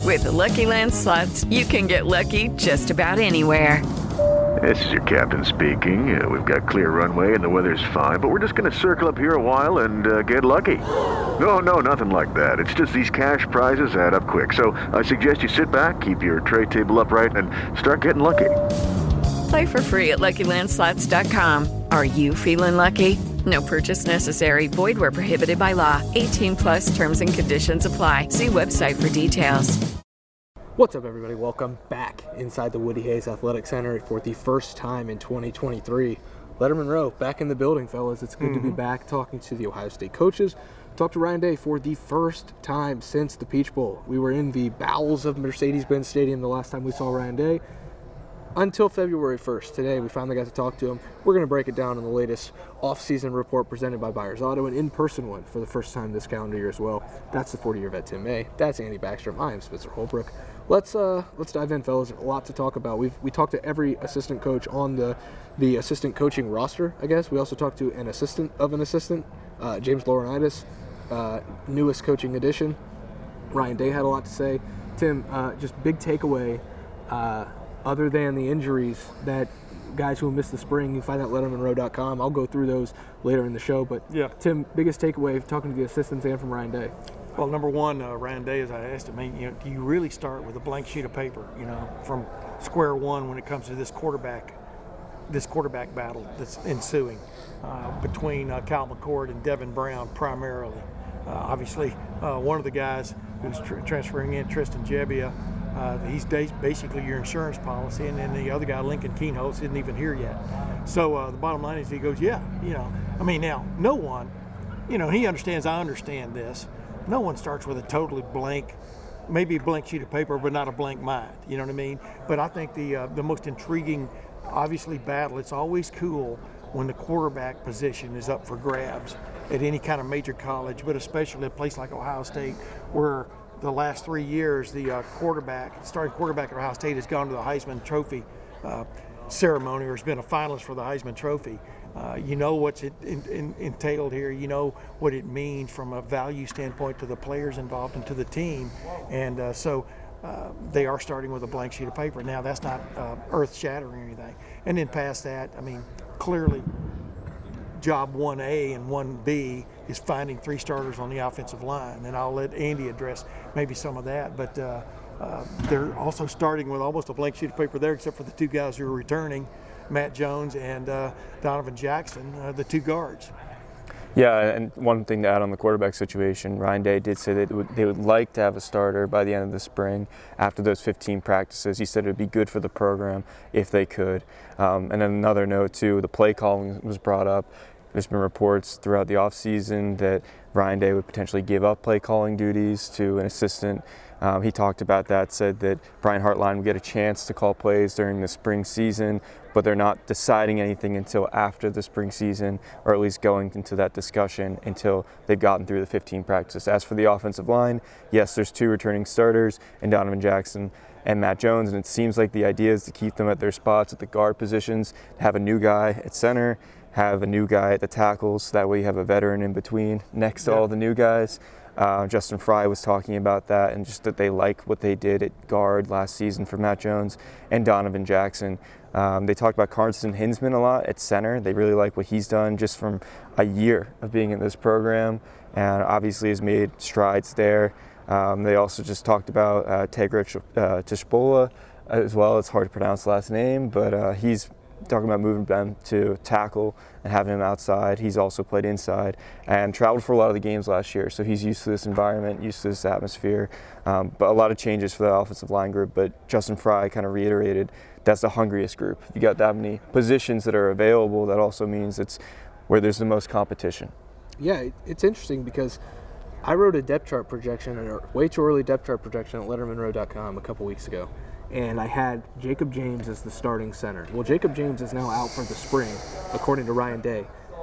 With the Lucky Land Slots, you can get lucky just about anywhere. This is your captain speaking. We've got clear runway and the weather's fine, but we're just going to circle up here a while and get lucky. No, nothing like that. It's just these cash prizes add up quick. So I suggest you sit back, keep your tray table upright, and start getting lucky. Play for free at LuckyLandSlots.com. Are you feeling lucky? No purchase necessary. Void where prohibited by law. 18+ terms and conditions apply. See website for details. What's up, everybody? Welcome back inside the Woody Hayes Athletic Center for the first time in 2023. Letterman Row back in the building, fellas. It's good to be back talking to the Ohio State coaches. Talked to Ryan Day for the first time since the Peach Bowl. We were in the bowels of Mercedes-Benz Stadium the last time we saw Ryan Day until February 1st. Today, we finally got to talk to him. We're going to break it down in the latest off-season report presented by Byers Auto, an in-person one for the first time this calendar year as well. That's the 40-year vet Tim May. That's Andy Backstrom. I am Spencer Holbrook. Let's dive in, fellas. A lot to talk about. We talked to every assistant coach on the assistant coaching roster, I guess. We also talked to an assistant of an assistant, James Laurinaitis, newest coaching addition. Ryan Day had a lot to say. Tim, just big takeaway, other than the injuries that guys who missed the spring, you find out at LettermanRow.com. I'll go through those later in the show. But yeah, Tim, biggest takeaway talking to the assistants and from Ryan Day. Well, number one, Ryan Day, as I asked him, do you really start with a blank sheet of paper, from square one when it comes to this quarterback battle that's ensuing between Cal McCord and Devin Brown primarily. Obviously, one of the guys who's transferring in, Tristan Gebbia, he's basically your insurance policy, and then the other guy, Lincoln Keenholz, isn't even here yet. So the bottom line is he goes, now, no one, he understands, I understand this. No one starts with a totally blank, maybe a blank sheet of paper, but not a blank mind. You know what I mean? But I think the most intriguing, obviously, battle, it's always cool when the quarterback position is up for grabs at any kind of major college, but especially a place like Ohio State, where the last 3 years, the starting quarterback at Ohio State has gone to the Heisman Trophy ceremony, or has been a finalist for the Heisman Trophy. You know what's entailed here. You know what it means from a value standpoint to the players involved and to the team. And so they are starting with a blank sheet of paper. Now, that's not earth-shattering or anything. And then past that, clearly job 1A and 1B is finding 3 starters on the offensive line. And I'll let Andy address maybe some of that. But they're also starting with almost a blank sheet of paper there, except for the 2 guys who are returning, Matt Jones and Donovan Jackson, the 2 guards. Yeah, and one thing to add on the quarterback situation, Ryan Day did say that they would like to have a starter by the end of the spring after those 15 practices. He said it would be good for the program if they could. And then another note, too, the play calling was brought up. There's been reports throughout the offseason that Ryan Day would potentially give up play calling duties to an assistant. He talked about that, said that Brian Hartline would get a chance to call plays during the spring season, but they're not deciding anything until after the spring season, or at least going into that discussion until they've gotten through the 15 practices. As for the offensive line, yes, there's 2 returning starters in Donovan Jackson and Matt Jones, and it seems like the idea is to keep them at their spots at the guard positions, have a new guy at center, have a new guy at the tackles, so that way you have a veteran in between next to all the new guys. Justin Fry was talking about that, and just that they like what they did at guard last season for Matt Jones and Donovan Jackson. They talked about Carson Hinsman a lot at center. They really like what he's done just from a year of being in this program, and obviously has made strides there. They also just talked about Tegra Tishbola as well. It's hard to pronounce the last name, but he's talking about moving them to tackle and having him outside. He's also played inside and traveled for a lot of the games last year, so he's used to this environment, used to this atmosphere. But a lot of changes for the offensive line group, but Justin Fry kind of reiterated that's the hungriest group. If you got that many positions that are available, that also means it's where there's the most competition. Yeah, it's interesting because I wrote a depth chart projection, a way too early depth chart projection at LettermanRow.com a couple weeks ago. And I had Jacob James as the starting center. Well, Jacob James is now out for the spring, according to Ryan Day.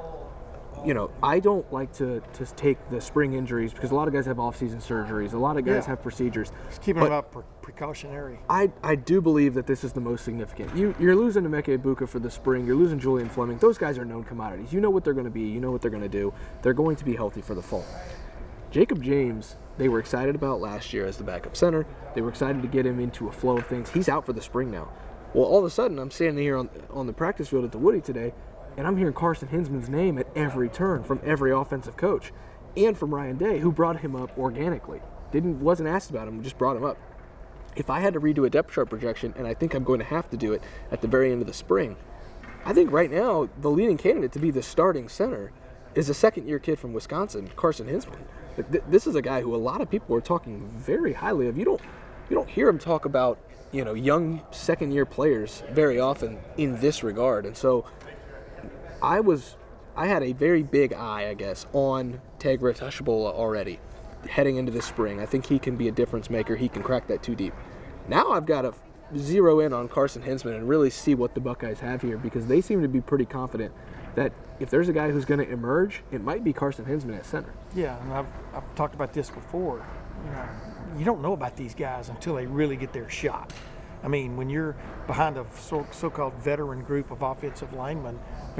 I don't like to take the spring injuries because a lot of guys have off-season surgeries. A lot of guys have procedures. Just keeping them up precautionary. I do believe that this is the most significant. You're losing Emeka Egbuka for the spring. You're losing Julian Fleming. Those guys are known commodities. You know what they're going to be. You know what they're going to do. They're going to be healthy for the fall. Jacob James they were excited about last year as the backup center. They were excited to get him into a flow of things. He's out for the spring now. Well, all of a sudden, I'm standing here on the practice field at the Woody today, and I'm hearing Carson Hinsman's name at every turn from every offensive coach, and from Ryan Day, who brought him up organically. Wasn't asked about him, just brought him up. If I had to redo a depth chart projection, and I think I'm going to have to do it at the very end of the spring, I think right now the leading candidate to be the starting center is a second-year kid from Wisconsin, Carson Hinsman. This is a guy who a lot of people are talking very highly of. You don't hear him talk about young second-year players very often in this regard, and so I had a very big eye, I guess, on Tegra Tashbola already heading into this spring. I think he can be a difference maker. He can crack that 2 deep. Now I've got to zero in on Carson Hinsman and really see what the Buckeyes have here, because they seem to be pretty confident that if there's a guy who's going to emerge, it might be Carson Hinsman at center. Yeah, and I've talked about this before. You don't know about these guys until they really get their shot. I mean, when you're behind a so-called veteran group of offensive linemen,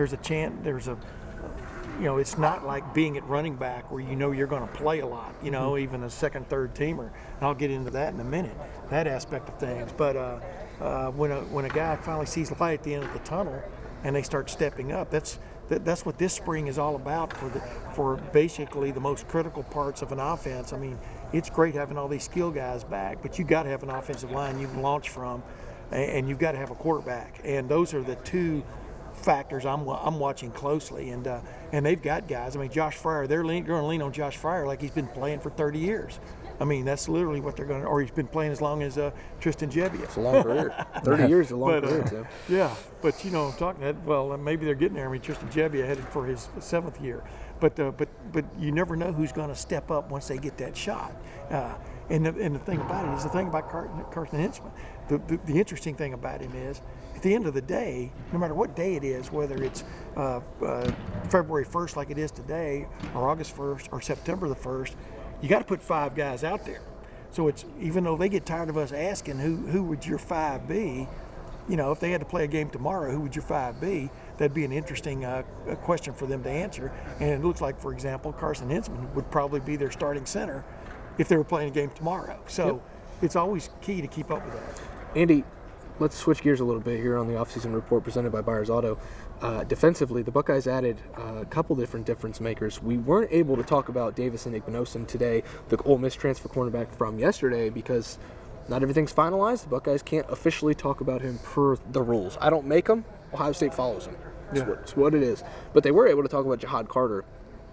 it's not like being at running back where you're going to play a lot, even a second, third teamer. And I'll get into that in a minute, that aspect of things. But when a guy finally sees light at the end of the tunnel and they start stepping up, that's what this spring is all about for basically the most critical parts of an offense. I mean, it's great having all these skill guys back, but you got to have an offensive line you can launch from, and you've got to have a quarterback. And those are the two factors I'm watching closely, and they've got guys. I mean, Josh Fryer, they're going to lean on Josh Fryer like he's been playing for 30 years. I mean, that's literally what they're going to, or he's been playing as long as Tristan Gebbia. It's a long career. 30 years is a long career, too. Yeah, but I'm talking that. Well, maybe they're getting there. I mean, Tristan Gebbia headed for his 7th year, but you never know who's going to step up once they get that shot. And the thing about it is, the thing about Carson Hinsman, the interesting thing about him is, at the end of the day, no matter what day it is, whether it's February 1st like it is today, or August 1st, or September the 1st, you got to put 5 guys out there. So it's, even though they get tired of us asking who would your 5 be, if they had to play a game tomorrow, who would your 5 be? That'd be an interesting question for them to answer. And it looks like, for example, Carson Hinsman would probably be their starting center if they were playing a game tomorrow. So It's always key to keep up with that. Andy, let's switch gears a little bit here on the offseason report presented by Byers Auto. Defensively, the Buckeyes added a couple different difference makers. We weren't able to talk about Davison Igbinosun today, the Ole Miss transfer cornerback from yesterday, because not everything's finalized. The Buckeyes can't officially talk about him per the rules. I don't make them. Ohio State follows them. It's what it is. But they were able to talk about Jahad Carter.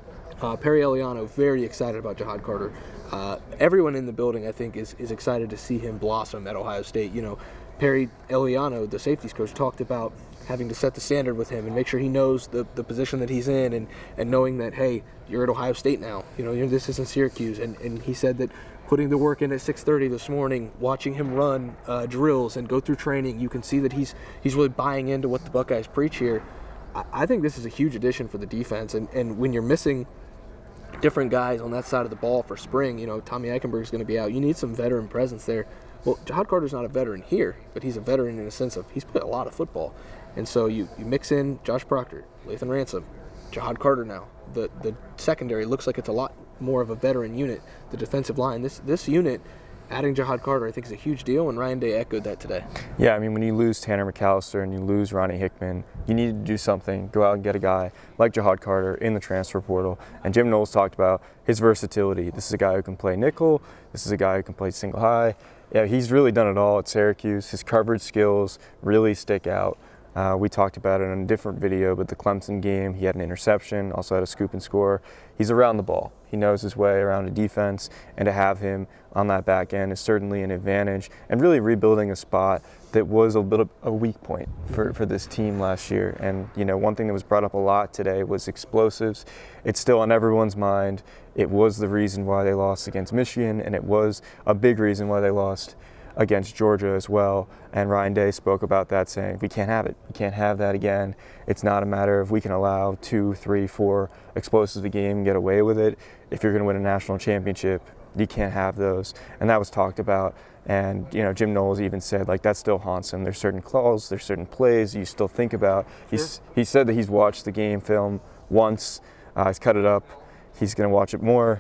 Perry Eliano, very excited about Jahad Carter. Everyone in the building, I think, is excited to see him blossom at Ohio State. Perry Eliano, the safeties coach, talked about having to set the standard with him and make sure he knows the position that he's in, and knowing that, hey, you're at Ohio State now. This isn't Syracuse. And he said that putting the work in at 6:30 this morning, watching him run drills and go through training, you can see that he's really buying into what the Buckeyes preach here. I think this is a huge addition for the defense. And when you're missing different guys on that side of the ball for spring, Tommy Eichenberg's going to be out. You need some veteran presence there. Well, Jahad Carter's not a veteran here, but he's a veteran in the sense of he's played a lot of football. And so you mix in Josh Proctor, Lathan Ransom, Jahad Carter now. The secondary looks like it's a lot more of a veteran unit. The defensive line, this unit, adding Jahad Carter, I think, is a huge deal, and Ryan Day echoed that today. Yeah, I mean, when you lose Tanner McAllister and you lose Ronnie Hickman, you need to do something. Go out and get a guy like Jahad Carter in the transfer portal. And Jim Knowles talked about his versatility. This is a guy who can play nickel. This is a guy who can play single high. Yeah, he's really done it all at Syracuse. His coverage skills really stick out. We talked about it in a different video, but the Clemson game, he had an interception, also had a scoop and score. He's around the ball. He knows his way around a defense, and to have him on that back end is certainly an advantage, and really rebuilding a spot that was a bit of a weak point for this team last year. And, one thing that was brought up a lot today was explosives. It's still on everyone's mind. It was the reason why they lost against Michigan, and it was a big reason why they lost against Georgia as well. And Ryan Day spoke about that, saying, we can't have it. We can't have that again. It's not a matter of we can allow 2, 3, 4 explosives a game and get away with it. If you're going to win a national championship, you can't have those. And that was talked about. And, Jim Knowles even said, that still haunts him. There's certain calls, there's certain plays you still think about. Sure. He said that he's watched the game film once. He's cut it up. He's going to watch it more.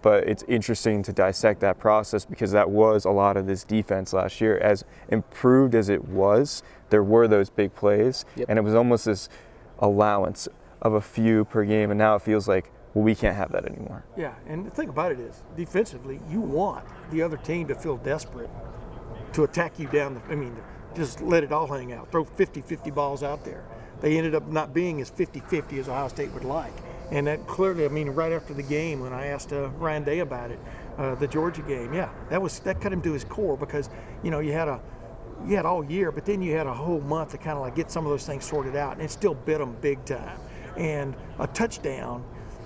But it's interesting to dissect that process because that was a lot of this defense last year. As improved as it was, there were those big plays, and it was almost this allowance of a few per game, and now it feels like, well, we can't have that anymore. Yeah, and the thing about it is, defensively, you want the other team to feel desperate to attack you down just let it all hang out. Throw 50-50 balls out there. They ended up not being as 50-50 as Ohio State would like. And that clearly, right after the game when I asked Ryan Day about it, the Georgia game, that cut him to his core because, you had all year, but then you had a whole month to kind of get some of those things sorted out, and it still bit them big time. And a touchdown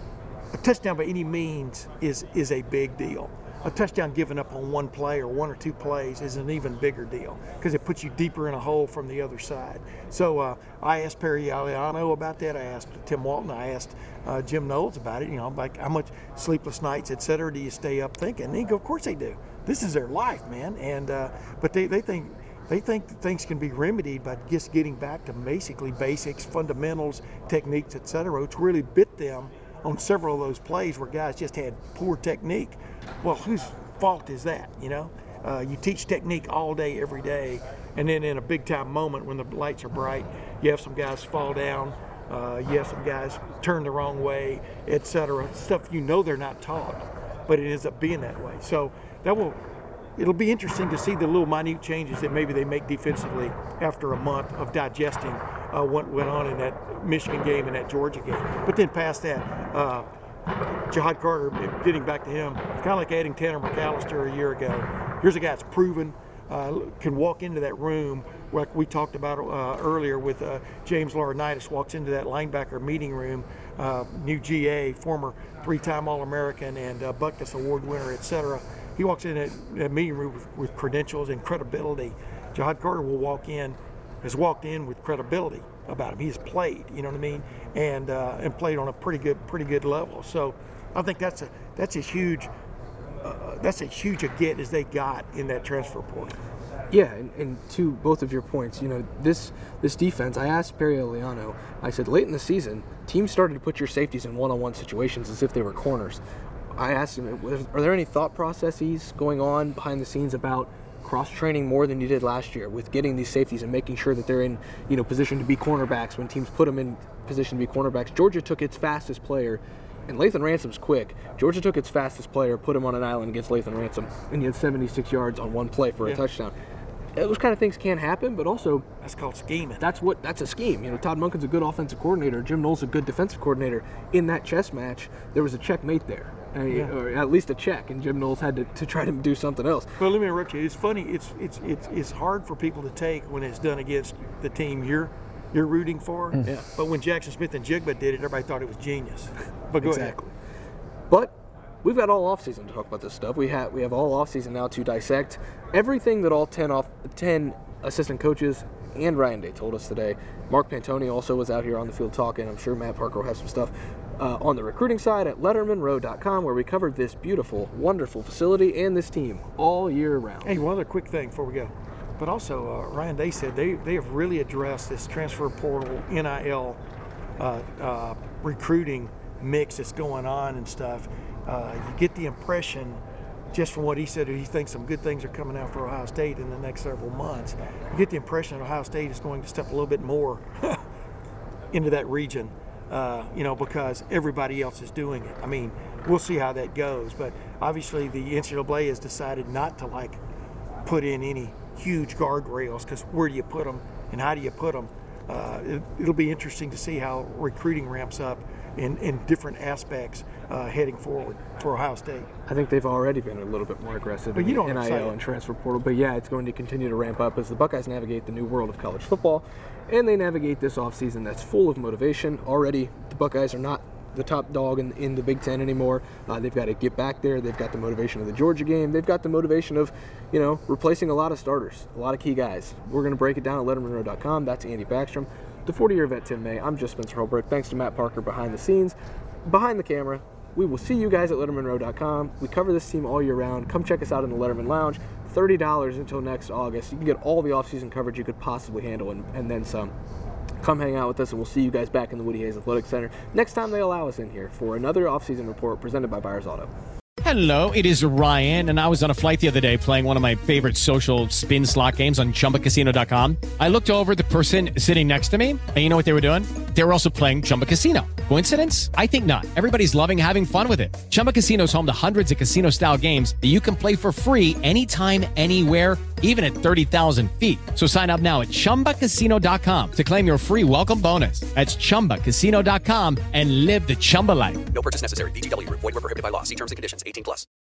by any means is a big deal. A touchdown given up on one play or one or two plays is an even bigger deal because it puts you deeper in a hole from the other side. So I asked Perry Eliano about that. I asked Tim Walton. I asked Jim Knowles about it. Like how much sleepless nights, et cetera, do you stay up thinking? And he go, of course they do. This is their life, man. And but they think that things can be remedied by just getting back to basically basics, fundamentals, techniques, et cetera, which really bit them on several of those plays where guys just had poor technique. Well, whose fault is that, You teach technique all day, every day, and then in a big-time moment when the lights are bright, you have some guys fall down, you have some guys turn the wrong way, et cetera, stuff they're not taught, but it ends up being that way. So it'll be interesting to see the little minute changes that maybe they make defensively after a month of digesting what went on in that Michigan game and that Georgia game. But then past that, Ja'Had Carter, getting back to him, kind of like adding Tanner McAllister a year ago. Here's a guy that's proven, can walk into that room, like we talked about earlier with James Laurinaitis, walks into that linebacker meeting room, new GA, former 3-time All-American and Buckness Award winner, et cetera. He walks in that meeting room with credentials and credibility. Ja'Had Carter has walked in with credibility about him. He has played, and played on a pretty good level. So I think that's a huge a get as they got in that transfer portal. Yeah, and to both of your points, this defense, I asked Perry Eliano, I said, late in the season, teams started to put your safeties in one-on-one situations as if they were corners. I asked him, are there any thought processes going on behind the scenes about cross-training more than you did last year with getting these safeties and making sure that they're in position to be cornerbacks when teams put them in position to be cornerbacks? Georgia took its fastest player, and Lathan Ransom's quick. Georgia took its fastest player, put him on an island against Lathan Ransom, and he had 76 yards on one play for a touchdown. Those kind of things can happen, but also that's called scheming. That's a scheme. Todd Monken's a good offensive coordinator. Jim Knowles a good defensive coordinator. In that chess match, there was a checkmate there, or at least a check, and Jim Knowles had to try to do something else. Well, let me interrupt you. It's funny. It's hard for people to take when it's done against the team you're rooting for. Yeah. But when Jackson Smith and Jigba did it, everybody thought it was genius. But go ahead. But we've got all offseason to talk about this stuff. We have all offseason now to dissect everything that all 10 assistant coaches and Ryan Day told us today. Mark Pantoni also was out here on the field talking. I'm sure Matt Parker will have some stuff on the recruiting side at LettermanRow.com, where we covered this beautiful, wonderful facility and this team all year round. Hey, one other quick thing before we go. But also, Ryan Day said they have really addressed this transfer portal, NIL recruiting mix that's going on and stuff. You get the impression, just from what he said, he thinks some good things are coming out for Ohio State in the next several months. You get the impression that Ohio State is going to step a little bit more into that region, because everybody else is doing it. We'll see how that goes. But obviously the NCAA has decided not to put in any huge guardrails, because where do you put them and how do you put them? It'll be interesting to see how recruiting ramps up in different aspects heading forward for Ohio State. I think they've already been a little bit more aggressive in NIL and transfer portal, but yeah, it's going to continue to ramp up as the Buckeyes navigate the new world of college football, and they navigate this offseason that's full of motivation. Already, the Buckeyes are not the top dog in the Big Ten anymore. They've got to get back there. They've got the motivation of the Georgia game. They've got the motivation of, replacing a lot of starters, a lot of key guys. We're going to break it down at LettermanRow.com. That's Andy Backstrom. The 40-year vet, Tim May. I'm just Spencer Holbrook. Thanks to Matt Parker behind the scenes. Behind the camera, we will see you guys at LettermanRow.com. We cover this team all year round. Come check us out in the Letterman Lounge. $30 until next August. You can get all the offseason coverage you could possibly handle and then some. Come hang out with us, and we'll see you guys back in the Woody Hayes Athletic Center next time they allow us in here for another offseason report presented by Byers Auto. Hello, it is Ryan, and I was on a flight the other day playing one of my favorite social spin slot games on ChumbaCasino.com. I looked over at the person sitting next to me, and you know what they were doing? They were also playing Chumba Casino. Coincidence? I think not. Everybody's loving having fun with it. Chumba Casino is home to hundreds of casino-style games that you can play for free anytime, anywhere, even at 30,000 feet. So sign up now at ChumbaCasino.com to claim your free welcome bonus. That's ChumbaCasino.com and live the Chumba life. No purchase necessary. VGW. Void where prohibited by law. See terms and conditions. 18+.